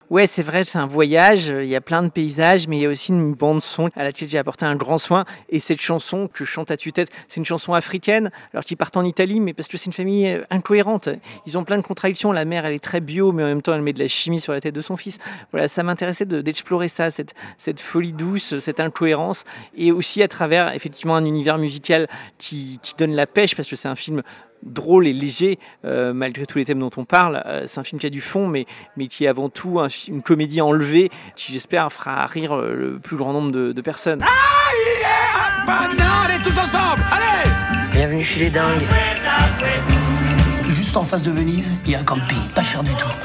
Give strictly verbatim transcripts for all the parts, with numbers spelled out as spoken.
Ouais, c'est vrai, c'est un voyage, il y a plein de paysages, mais il y a aussi une bande son à laquelle j'ai apporté un grand soin. Et cette chanson que je chante à tue-tête, c'est une chanson africaine, alors qu'ils partent en Italie, mais parce que c'est une famille incohérente. Ils ont plein de contradictions. La mère, elle est très bio, mais en même temps, elle met de la chimie sur la tête de son fils. Voilà, ça m'intéressait de, d'explorer ça, cette, cette folie douce, cette incohérence, et aussi à travers, effectivement, un univers musical qui, qui donne la pêche, parce que c'est un film drôle et léger, euh, malgré tous les thèmes dont on parle. Euh, c'est un film qui a du fond, mais, mais qui est avant tout un, une comédie enlevée, qui j'espère fera rire le plus grand nombre de, de personnes. Ah, yeah, maintenant, allez tous ensemble, allez! Bienvenue chez les dingues. Juste en face de Venise, il y a un camping, pas cher du tout.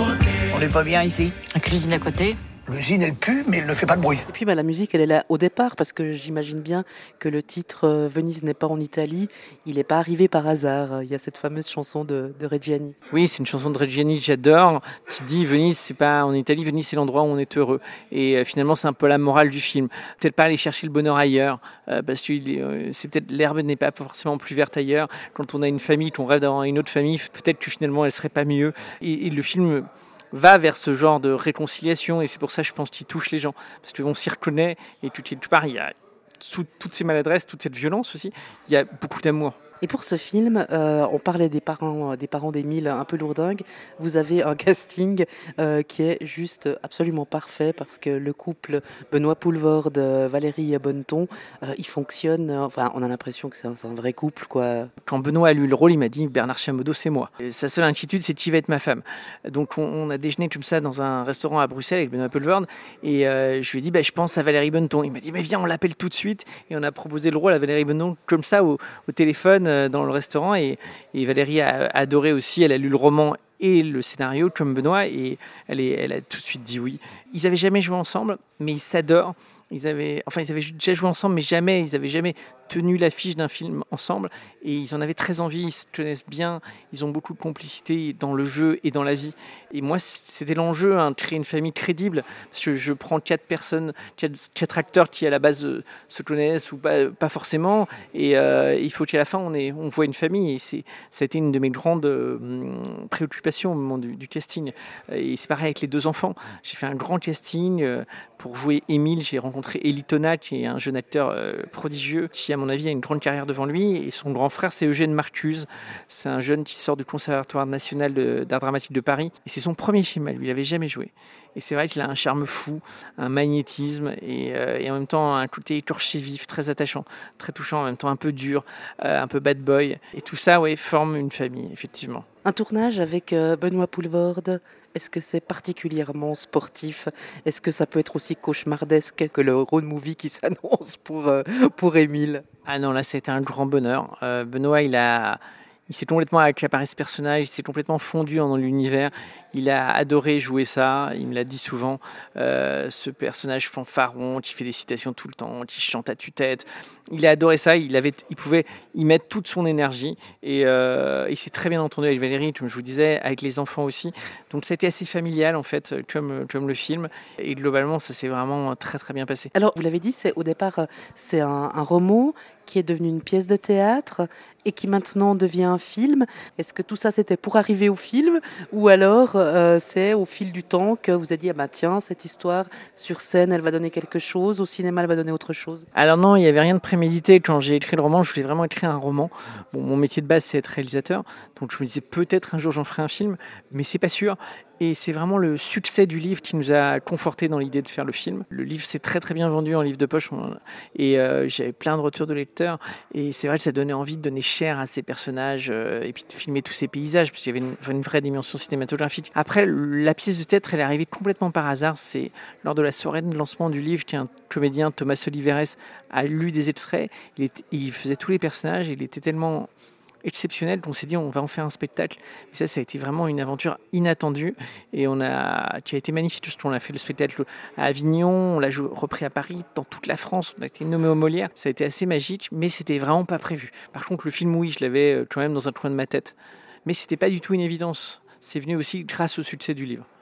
On est pas bien ici? La cuisine à côté. L'usine, elle pue, mais elle ne fait pas de bruit. Et puis bah, la musique, elle est là au départ, parce que j'imagine bien que le titre euh, Venise n'est pas en Italie, il n'est pas arrivé par hasard. Il y a cette fameuse chanson de, de Reggiani. Oui, c'est une chanson de Reggiani que j'adore, qui dit Venise, c'est pas en Italie, Venise, c'est l'endroit où on est heureux. Et euh, finalement, c'est un peu la morale du film. Peut-être pas aller chercher le bonheur ailleurs, euh, parce que euh, c'est peut-être l'herbe n'est pas forcément plus verte ailleurs. Quand on a une famille, qu'on rêve d'avoir une autre famille, peut-être que finalement, elle serait pas mieux. Et, et le film va vers ce genre de réconciliation, et c'est pour ça je pense qu'il touche les gens, parce qu'on s'y reconnaît, et quelque part il y a sous toutes ces maladresses, toute cette violence aussi, il y a beaucoup d'amour. Et pour ce film, euh, on parlait des parents, des parents d'Émile un peu lourdingues. Vous avez un casting euh, qui est juste absolument parfait, parce que le couple Benoît Poelvoorde, Valérie Bonneton, euh, il fonctionne. Enfin, on a l'impression que c'est un, c'est un vrai couple, quoi. Quand Benoît a lu le rôle, il m'a dit Bernard Chamodo, c'est moi. Et sa seule inquiétude, c'est qui va être ma femme. Donc on, on a déjeuné comme ça dans un restaurant à Bruxelles avec Benoît Poelvoorde, et euh, je lui ai dit bah, je pense à Valérie Bonneton. Il m'a dit mais viens, on l'appelle tout de suite, et on a proposé le rôle à Valérie Bonneton comme ça au, au téléphone dans le restaurant, et, et Valérie a adoré aussi, elle a lu le roman et le scénario comme Benoît, et elle, est, elle a tout de suite dit oui. Ils n'avaient jamais joué ensemble, mais ils s'adorent. Ils avaient, enfin, ils avaient déjà joué ensemble, mais jamais, ils n'avaient jamais tenu l'affiche d'un film ensemble, et ils en avaient très envie, ils se connaissent bien, ils ont beaucoup de complicité dans le jeu et dans la vie. Et moi, c'était l'enjeu, hein, de créer une famille crédible, parce que je prends quatre personnes, quatre, quatre acteurs qui à la base euh, se connaissent ou pas, pas forcément, et euh, il faut qu'à la fin on, ait, on voit une famille, et c'est, ça a été une de mes grandes euh, préoccupations au moment du, du casting. Et c'est pareil avec les deux enfants, j'ai fait un grand casting euh, pour jouer Émile. J'ai rencontré Elie Tonat, qui est un jeune acteur euh, prodigieux, qui à mon avis a une grande carrière devant lui, et son grand frère c'est Eugène Marcuse, c'est un jeune qui sort du Conservatoire national de, d'art dramatique de Paris, et c'est son premier film à lui, il n'avait jamais joué. Et c'est vrai qu'il a un charme fou, un magnétisme, et, euh, et en même temps un côté écorché vif, très attachant, très touchant, en même temps un peu dur, euh, un peu bad boy, et tout ça ouais, forme une famille, effectivement. Un tournage avec euh, Benoît Poelvoorde, est-ce que c'est particulièrement sportif? Est-ce que ça peut être aussi cauchemardesque que le road movie qui s'annonce pour, euh, pour Émile? Ah non, là c'était un grand bonheur. Euh, Benoît, il a... Il s'est complètement accaparé ce personnage, il s'est complètement fondu dans l'univers. Il a adoré jouer ça, il me l'a dit souvent. Euh, ce personnage fanfaron qui fait des citations tout le temps, qui chante à tue-tête. Il a adoré ça, il, avait, il pouvait y mettre toute son énergie. Et euh, il s'est très bien entendu avec Valérie, comme je vous disais, avec les enfants aussi. Donc ça a été assez familial en fait, comme, comme le film. Et globalement, ça s'est vraiment très très bien passé. Alors, vous l'avez dit, c'est, au départ, c'est un, un roman qui est devenu une pièce de théâtre et qui maintenant devient un film. Est-ce que tout ça, c'était pour arriver au film, ou alors euh, c'est au fil du temps que vous avez dit, ah bah tiens, cette histoire sur scène, elle va donner quelque chose, au cinéma, elle va donner autre chose? Alors non, il n'y avait rien de prémédité. Quand j'ai écrit le roman, je voulais vraiment écrire un roman. Bon, mon métier de base, c'est être réalisateur, donc je me disais peut-être un jour j'en ferai un film, mais c'est pas sûr. Et c'est vraiment le succès du livre qui nous a confortés dans l'idée de faire le film. Le livre s'est très très bien vendu en livre de poche, et euh, j'avais plein de retours de lecteurs, et c'est vrai que ça donnait envie de donner chair à ces personnages, euh, et puis de filmer tous ces paysages, parce qu'il y avait une, une vraie dimension cinématographique. Après, la pièce de théâtre, elle est arrivée complètement par hasard. C'est lors de la soirée de lancement du livre qu'un comédien, Thomas Oliveres, a lu des extraits. Il, était, il faisait tous les personnages, et il était tellement exceptionnel qu'on s'est dit on va en faire un spectacle. Et ça, ça a été vraiment une aventure inattendue, et on a, qui a été magnifique, parce qu'on a fait le spectacle à Avignon, on l'a joué, repris à Paris, dans toute la France, on a été nommé au Molière. Ça a été assez magique, mais c'était vraiment pas prévu. Par contre, le film, oui, je l'avais quand même dans un coin de ma tête, mais c'était pas du tout une évidence. C'est venu aussi grâce au succès du livre.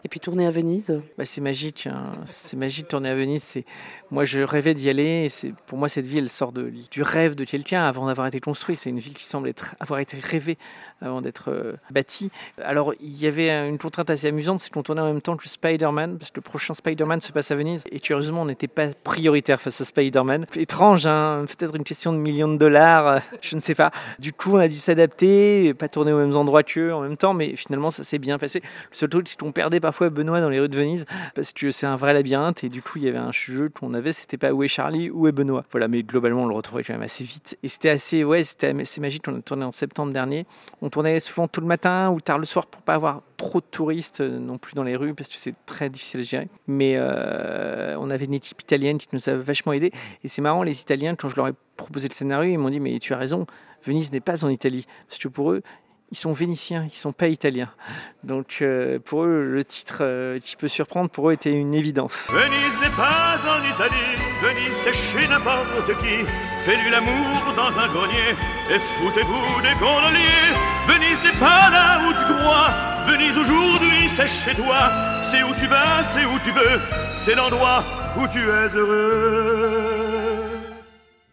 Et puis tourner à Venise. Bah, c'est magique, hein. C'est magique de tourner à Venise. C'est... Moi, je rêvais d'y aller. Et c'est... Pour moi, cette ville sort de... du rêve de quelqu'un avant d'avoir été construite. C'est une ville qui semble être... avoir été rêvée avant d'être euh, bâtie. Alors, il y avait une contrainte assez amusante, c'est qu'on tournait en même temps que Spider-Man, parce que le prochain Spider-Man se passe à Venise. Et curieusement, on n'était pas prioritaire face à Spider-Man. Étrange, hein, peut-être une question de millions de dollars, euh, je ne sais pas. Du coup, on a dû s'adapter, pas tourner aux mêmes endroits qu'eux en même temps, mais finalement, ça s'est bien passé. Le seul truc, c'est qu'on perdait parfois Benoît dans les rues de Venise, parce que c'est un vrai labyrinthe, et du coup, il y avait un jeu qu'on avait, c'était pas où est Charlie, où est Benoît. Voilà, mais globalement, on le retrouvait quand même assez vite. Et c'était assez, ouais, c'était assez magique. On a tourné en septembre dernier. On tournait souvent tout le matin ou tard le soir pour pas avoir trop de touristes non plus dans les rues, parce que c'est très difficile à gérer. Mais euh, on avait une équipe italienne qui nous a vachement aidés. Et c'est marrant, les Italiens, quand je leur ai proposé le scénario, ils m'ont dit, mais tu as raison, Venise n'est pas en Italie. Parce que pour eux, ils sont vénitiens, ils sont pas italiens. Donc euh, pour eux, le titre euh, qui peut surprendre, pour eux, était une évidence. Venise n'est pas en Italie, Venise c'est chez n'importe qui. Fais-lui l'amour dans un grenier et foutez-vous des gondoliers. Venise n'est pas là où tu crois, Venise aujourd'hui c'est chez toi. C'est où tu vas, c'est où tu veux, c'est l'endroit où tu es heureux.